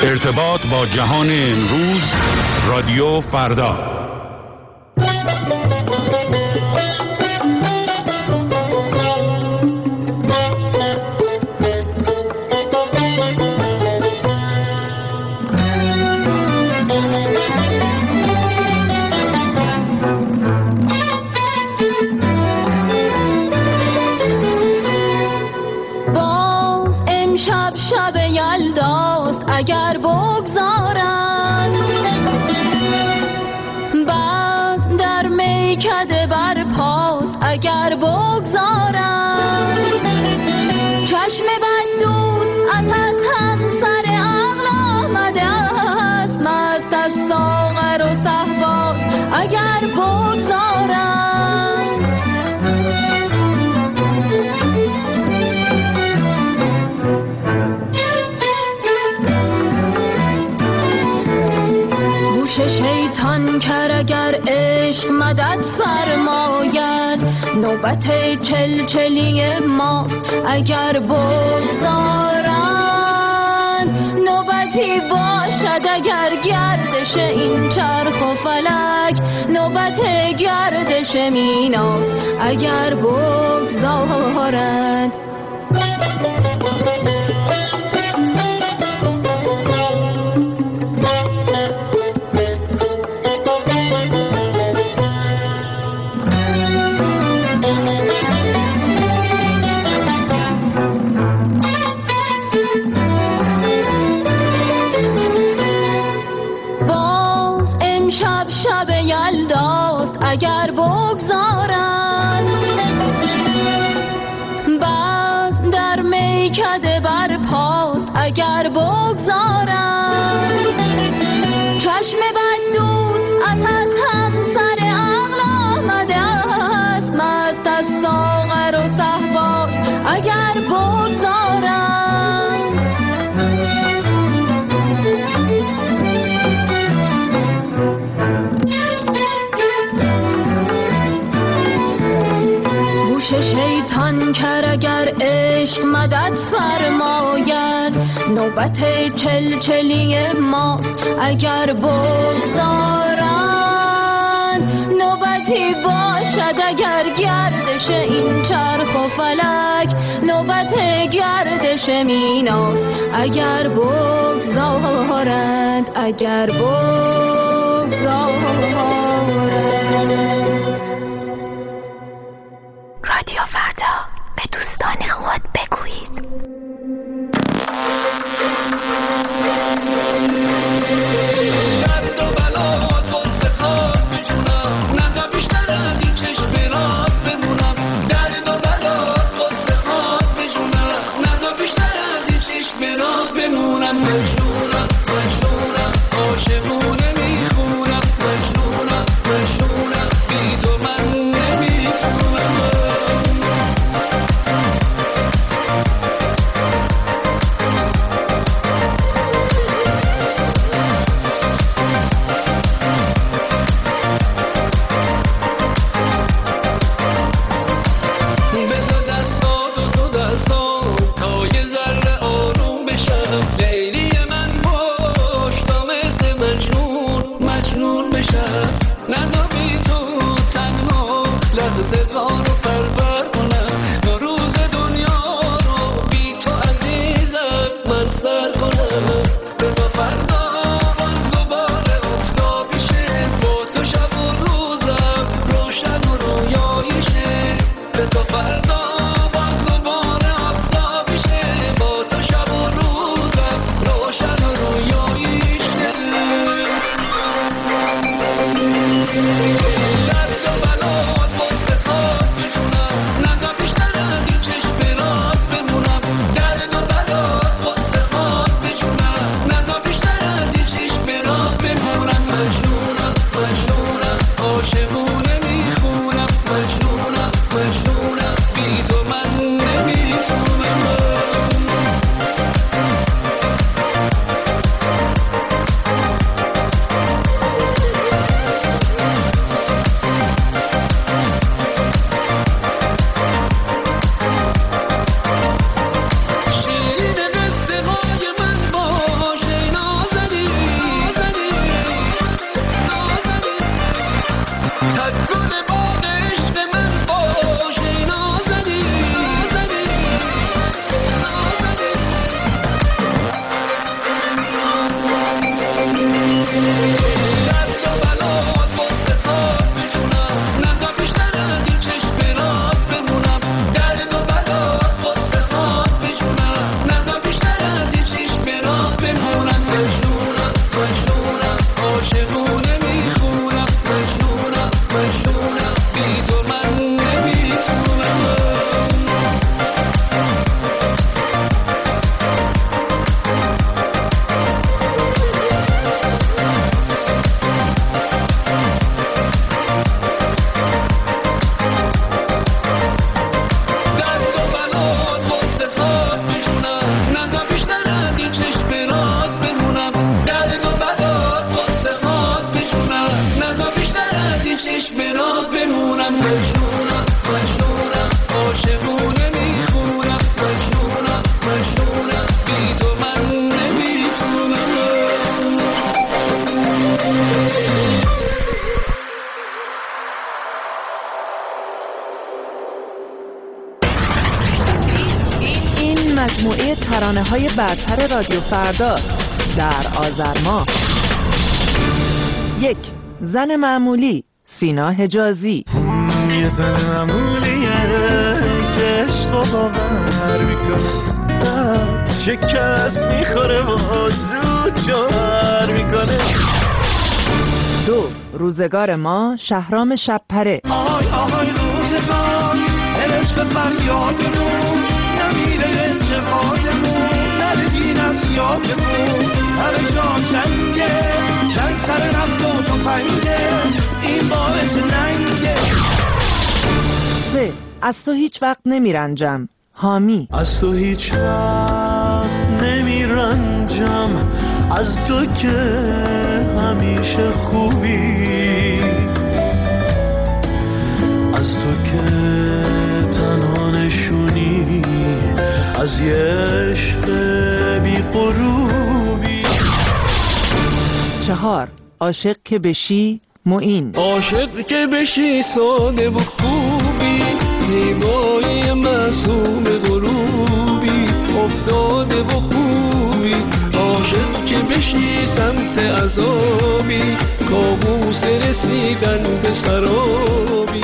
ارتباط با جهان امروز، رادیو فردا. نوبت چلچلی ماست اگر بگذارند، نوبتی باشد اگر گردش این چرخ و فلک، نوبت گردش میناست اگر بگذارند. اگر بگذارند، باز در میکده بر پاست اگر بگذارند، چشم بد دود از همسر عقل آمده است، مست از ساغر و صهباست اگر بگذارند. شیطان کر اگر عشق مدد فرماید، نوبت چلچلی ماست اگر بگذارند، نوبتی باشد اگر گردش این چرخ و فلک، نوبت گردش میناست اگر بگذارند، اگر بگذارند. رادیو فردا، به دوستان خود بگویید. درد و بلات واسه خواب بجونم، نزا بیشتر از این چشم رات بمونم. درد و بلات واسه خواب بجونم، نزا بیشتر از این چشم رات بمونم. مجنونم مجنونم عاشقونه میخونم، مجنونم مجنونم بی تو من نمیتونم. لیلی من های برتر رادیو فردا در آذر ماه. 1. زن معمولی سینا حجازی. یه زن معمولیه که عشق و باور میکنه، شکست میخوره و زود جوهر میکنه. 2. روزگار ما شهرام شبپره. آهای آهای روزگار عشق فریادمون نمیره انتقادمون ندهین از یادمون همه جا جنگه چند سر رفت و تفنگه این باعث ننگه. 3. از تو هیچ وقت نمیرنجم حامی. از تو هیچ وقت نمیرنجم از تو که همیشه خوبی، از تو که تنها نشونی از یه عشق بی غروبی. 4. عاشق که بشی معین. عاشق که بشی ساده و خوبی، زیبایی معصوم غروبی افتاده و خوبی. عاشق که بشی سمت عذابی، کابوس رسیدن به سرابی.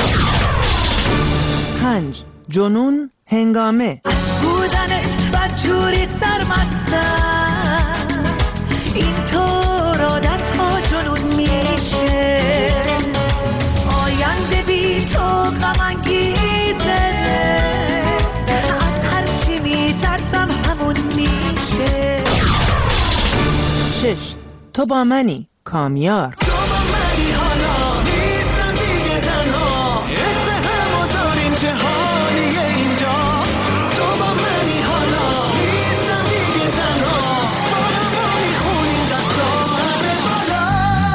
5. جنون هنگامه. بودنت بدجوری سرمستم اینطور عادت ها جنون میشه، آینده بی تو غم انگیزه، از هرچی میترسم همون میشه. 6. تو با منی کامیار. تو با منی حالا نیستم دیگه تنها، حس همو داریم جهانیه اینجا. تو با منی حالا نیستم دیگه تنها، با ما میخونیم دستا همه بالا.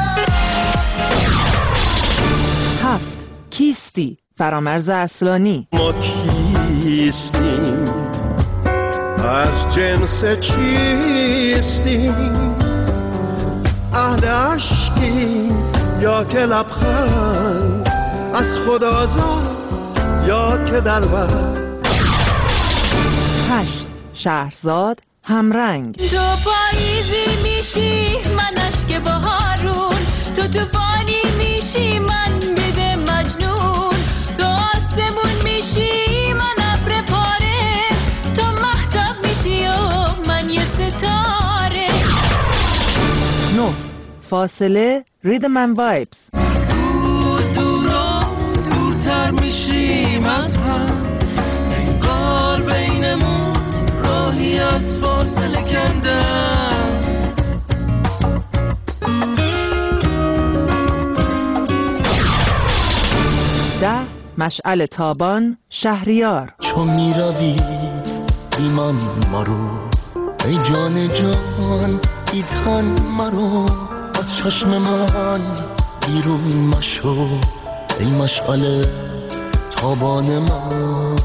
7. کیستی فرامرز اصلانی. ما کیستیم از جنس چیستیم، اهل عشقیم یا که لبخند از خدا زاد یا که دلبر. 8. شهرزاد همرنگ. تو پاییزی میشی من اشک بهارون، تو طوفانی میشی من بده مجنون، تو آسمون میشی من ابر پاره، تو مهتاب میشی و من یه ستاره. 9. فاصله ریدم اند وایبز. روز دورتر میشیم از هم، انگار بینمون راهی از فاصله کندم. 10. مشعل تابان شهریار. چون میروی ایمان مرو ای جان جان، ای تن مرو از چشم من بیرون مشو ای مشعل تابان من.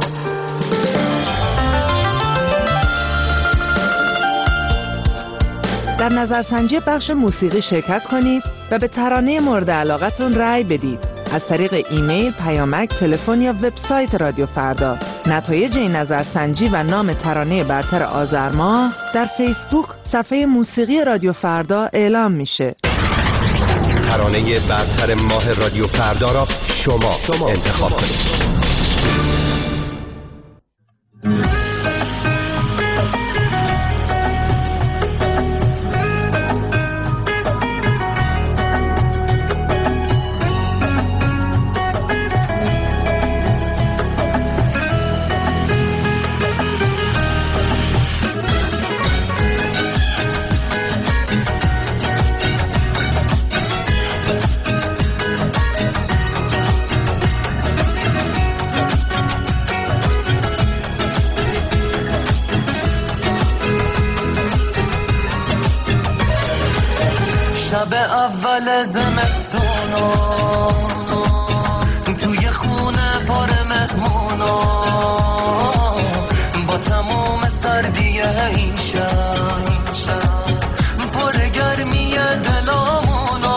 در نظرسنجی بخش موسیقی شرکت کنید و به ترانه مورد علاقتون رأی بدید از طریق ایمیل، پیامک، تلفن یا وبسایت رادیو فردا. نتایج این نظرسنجی و نام ترانه برتر آذر ماه در فیسبوک صفحه موسیقی رادیو فردا اعلام میشه. ترانه برتر ماه رادیو فردا را شما انتخاب کنید. شب اول زمستونا توی خونه پر مهمونا، با تمام سردی این شب پر گرمی دلامونا،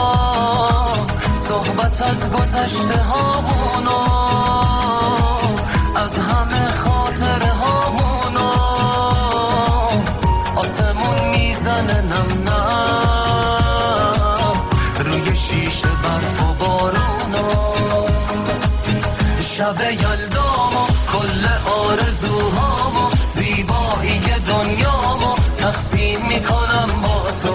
صحبت از گذشته هامونا، از همه خاطره هامونا، شب یلدامو کل آرزوهامو زیبایی دنیامو تقسیم میکنم با تو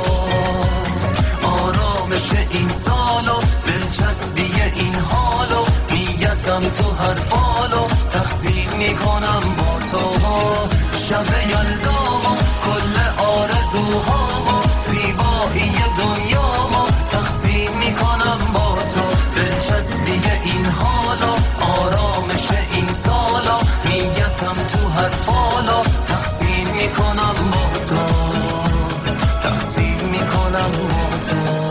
آرامش این سالو دلچسبی این حالو نیتم تو هر فالو تقسیم میکنم با تو شب یلدامو کل آرزوهامو زیبایی دنیامو تقسیم میکنم با تو دلچسبی این حالو آرامش این سالو نیتم تو هر فالو تقسیم میکنم با تو تقسیم میکنم با تو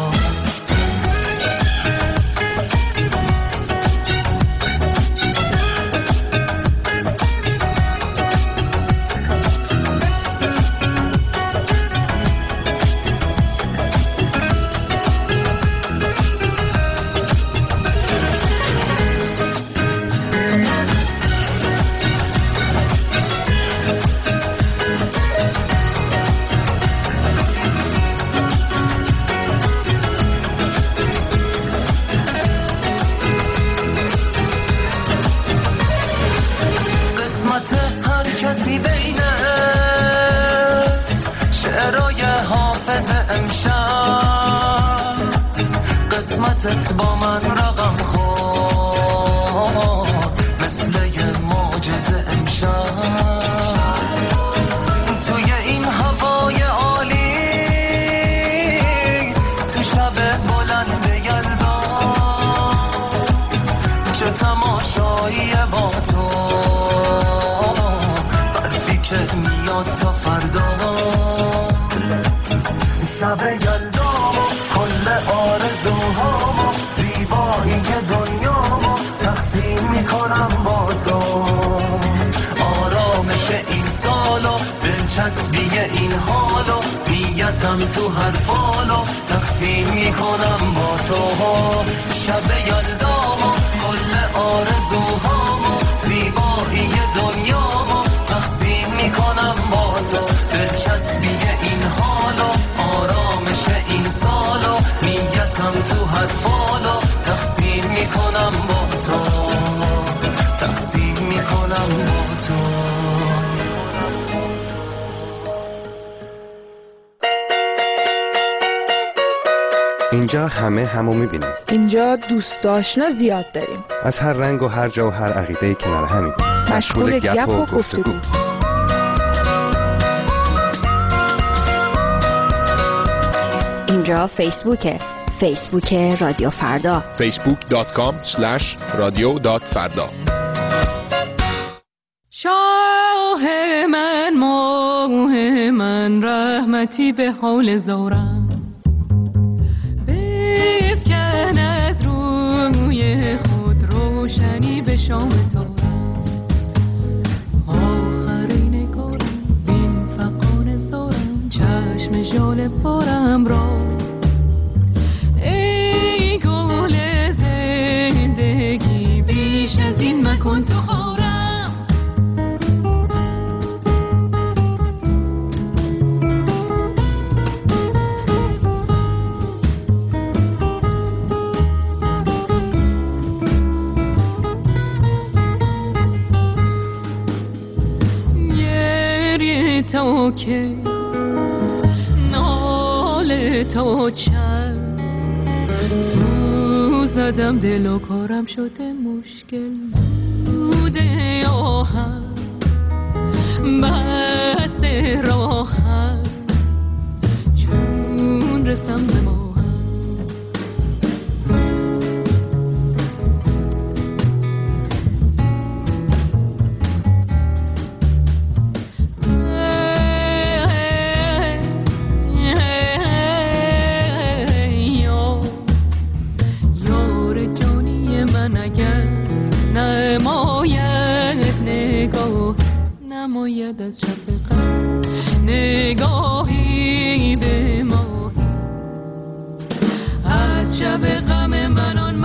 با من رقم خورد مثل یه معجزه امشب توی این هوای عالی تو شب بلند یلدا چه تماشایی با تو برفی که میاد تا فردا شب یلدا کل آرزوهامو زیبایی دنیامو تقسیم میکنم با تو آرامش این سالو دلچسبی این حالو نیتم تو هر فالو تقسیم میکنم با تو شب یلدامو کل آرزوهامو زیبایی دنیامو تقسیم میکنم با تو دلچسبی این حالو آرامش این سالو نیتم تو هر فالو تقسیم میکنم با تو تقسیم میکنم با تو اینجا همه همو میبینیم. اینجا دوست آشنا زیاد داریم. از هر رنگ و هر جا و هر عقیده کنار همیم. مشغول گپ و گفتگو. اینجا فیسبوک رادیو فردا facebook.com/radio.farda شاه من ماه من رحمتی به حال زارم بفکن از روی خود روشنی به شام تارم آخرین کارم بین فقان سارم چشم ژاله پارم را ای گل زندگی بیش از این مکن تو خارم تو که ناله تو چند سوزدم دل و کارم شده مشکل بوده آهم بسته راهم چون رسم به ماهم نماید از شب غم نگاهی به ماهی از شب غم من آن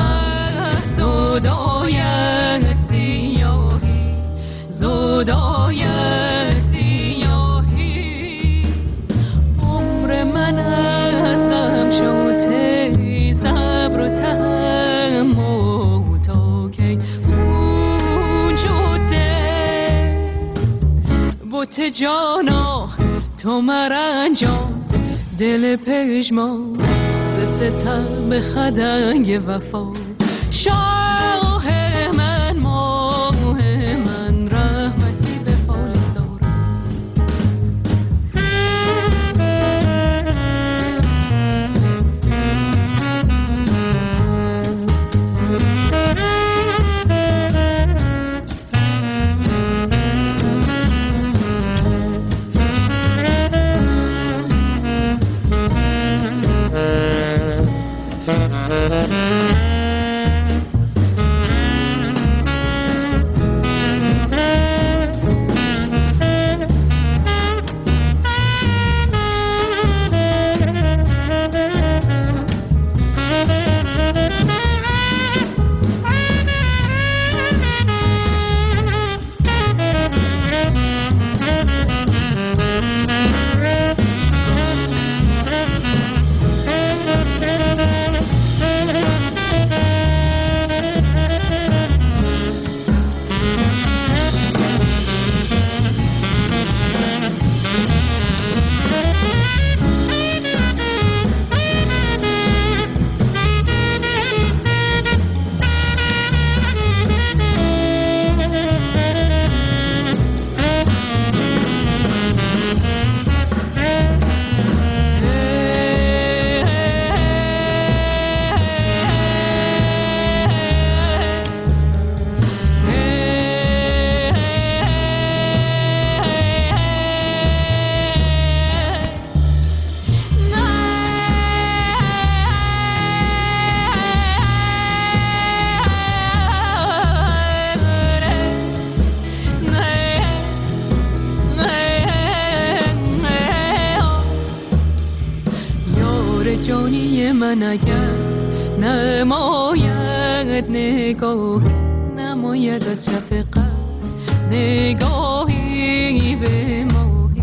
زدایت سیاهی زدایت سیاهی عمر من از غم شده صبر و تحمل تا کی بوت جانا تو مرنجام دل پژمان ز ستم به خدنگ وفا شاه من ماه من رحمتی به حال من اگر نماید نگاه نماید از شفقت نگاهی به ماهی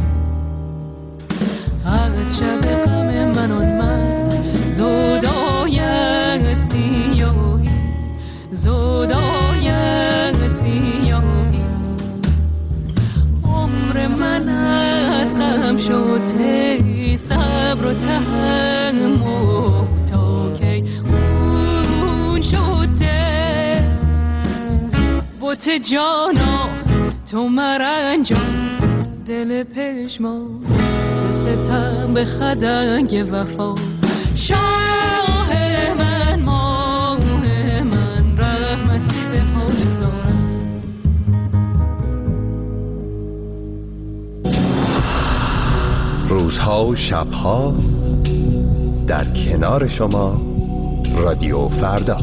از شب غم من آن من زداید سیاهی زداید سیاهی عمر من از غم شده صبر و تحمل تا کی خون شده بوت جانا تو مرنجام دل پشمان ستم به خدنگ وفا شاه من ماه من رحمتی به حال زارم روزها و شبها در کنار شما رادیو فردا.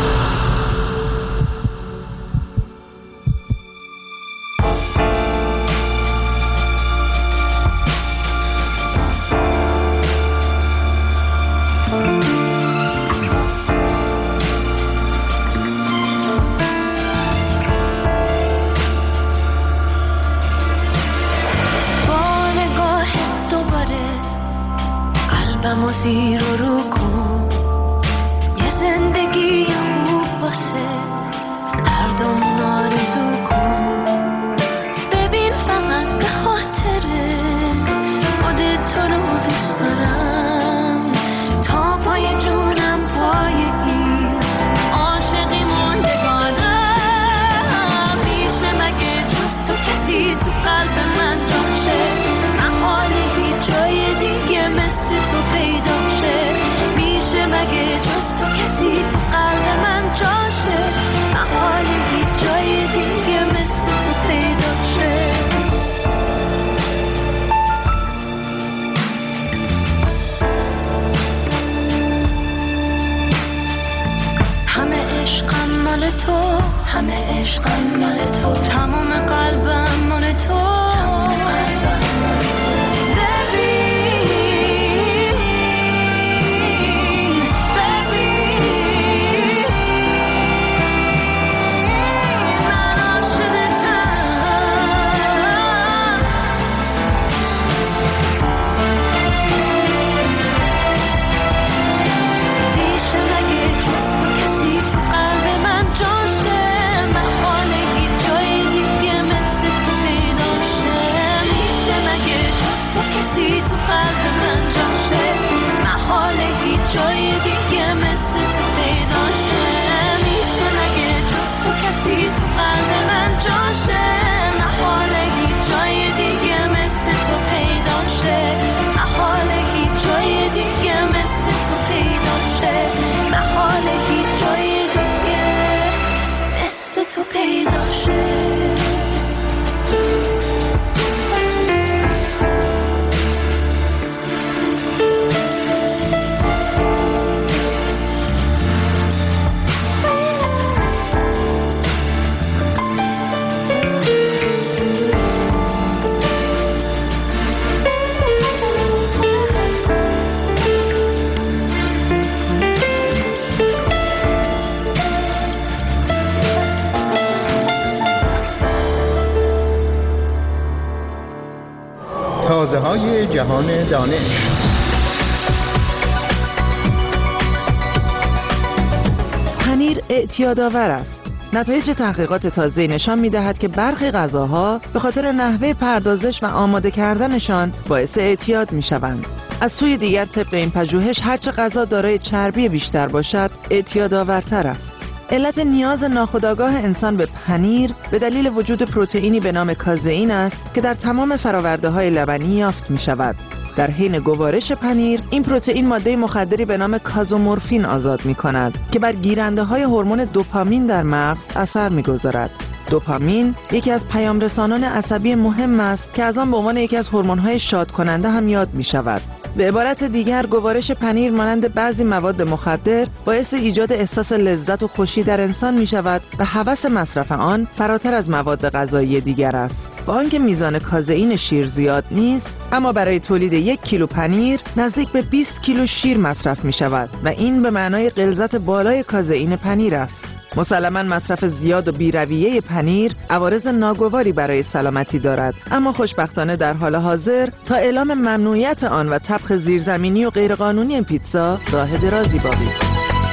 زیر و رو کن یه زندگی خوب واسه هردمون آرزو کن ببین فقط به خاطره خودت تو رو دوست دارم تا پای جونم پای این عاشقی موندگانم میشه مگه جز تو کسی تو قلب من جاشه محاله هیچ جای دیگه مثل تو پیدا شه میشه مگه جز تو کسی تو قلب من جاشه محاله هیچ جای دیگه مثل تو پیدا شه همه عشقم مال تو همه عشقم مال تو تمام قلبم مال تو جاشه محاله هیچ جای دیگه مثل تو پیدا جهان دانش. پنیر اعتیادآور است. نتایج تحقیقات تازه نشان می‌دهد که برخی غذاها به خاطر نحوه پردازش و آماده کردنشان باعث اعتیاد می‌شوند. از سوی دیگر طبق این پژوهش هرچه غذا دارای چربی بیشتر باشد اعتیادآورتر است. علت نیاز ناخودآگاه انسان به پنیر به دلیل وجود پروتئینی به نام کازئین است که در تمام فرآورده‌های لبنی یافت می‌شود. در حین گوارش پنیر این پروتئین ماده مخدری به نام کازومورفین آزاد می‌کند که بر گیرنده‌های هورمون دوپامین در مغز اثر می‌گذارد. دوپامین یکی از پیامرسانان عصبی مهم است که از آن به عنوان یکی از هورمون‌های شادکننده هم یاد می‌شود. به عبارت دیگر گوارش پنیر مانند بعضی مواد مخدر باعث ایجاد احساس لذت و خوشی در انسان می شود و هوس مصرف آن فراتر از مواد غذایی دیگر است. با آنکه میزان کازئین شیر زیاد نیست، اما برای تولید 1 کیلو پنیر نزدیک به 20 کیلو شیر مصرف می شود و این به معنای غلظت بالای کازئین پنیر است. مسلماً مصرف زیاد و بی‌رویه پنیر عوارض ناگواری برای سلامتی دارد، اما خوشبختانه در حال حاضر تا اعلام ممنوعیت آن و طبخ زیرزمینی و غیرقانونی پیتزا راه درازی باقی است.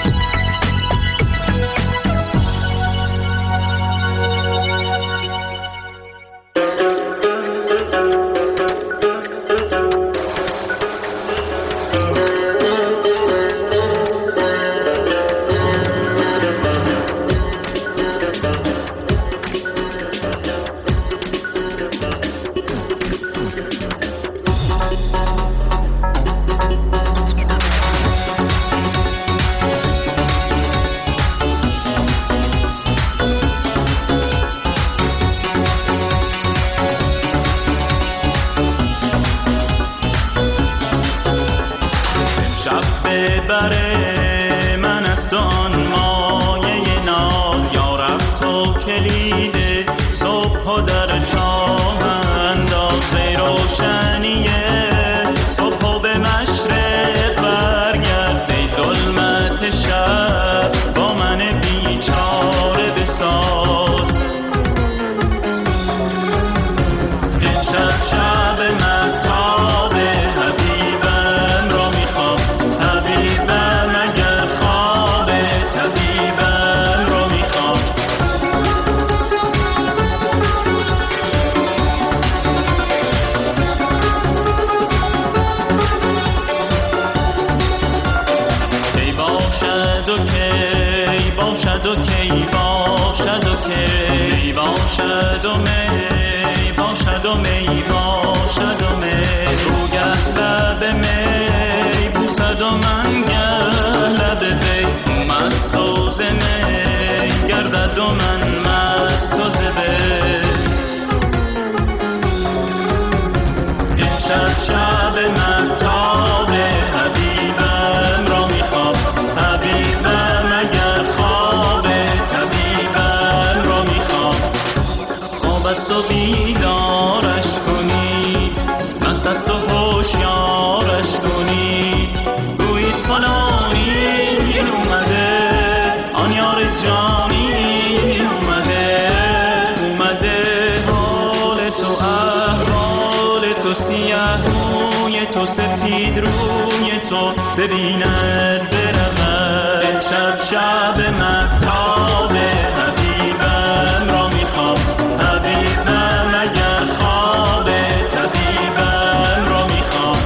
ببیند برود امشب شب مهتاب حبیبم را میخوام حبیبم اگر خواب طبیبم را میخوام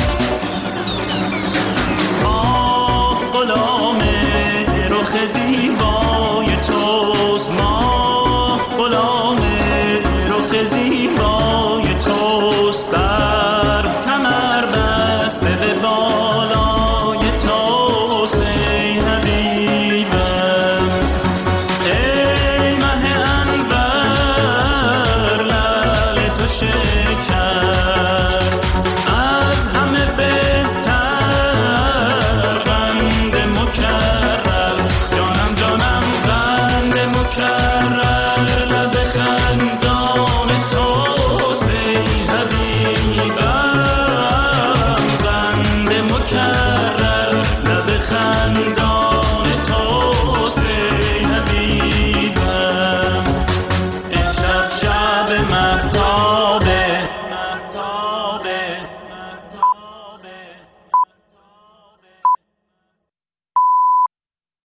آه غلام رخ زیبا